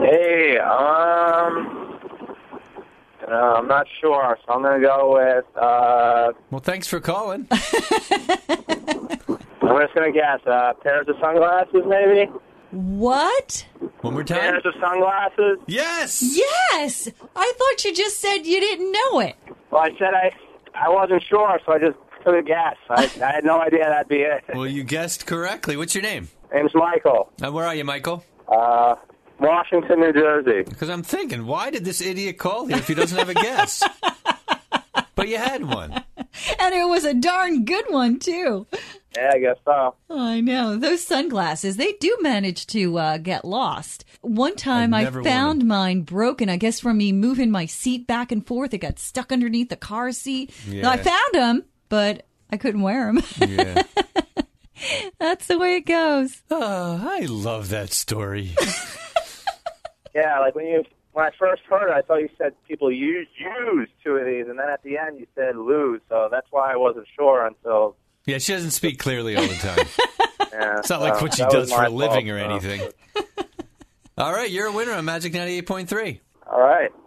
Hey, I'm not sure, so I'm going to go with, Well, thanks for calling. I'm just going to guess, pairs of sunglasses, maybe? What? One more time. Pairs of sunglasses? Yes! Yes! I thought you just said you didn't know it. Well, I said I wasn't sure, so I just took a guess. I had no idea that'd be it. Well, you guessed correctly. What's your name? Name's Michael. Where are you, Michael? Washington, New Jersey. Because I'm thinking, why did this idiot call here if he doesn't have a guess? But you had one. And it was a darn good one, too. Yeah, I guess so. I know. Those sunglasses, they do manage to get lost. One time I found mine broken, I guess from me moving my seat back and forth. It got stuck underneath the car seat. Yeah. I found them, but I couldn't wear them. Yeah. That's the way it goes. Oh, I love that story. Yeah, like when I first heard it, I thought you said people use two of these, and then at the end you said lose, so that's why I wasn't sure until... Yeah, she doesn't speak clearly all the time. Yeah, It's not like what she does for a living or anything. All right, you're a winner on Magic 98.3. All right.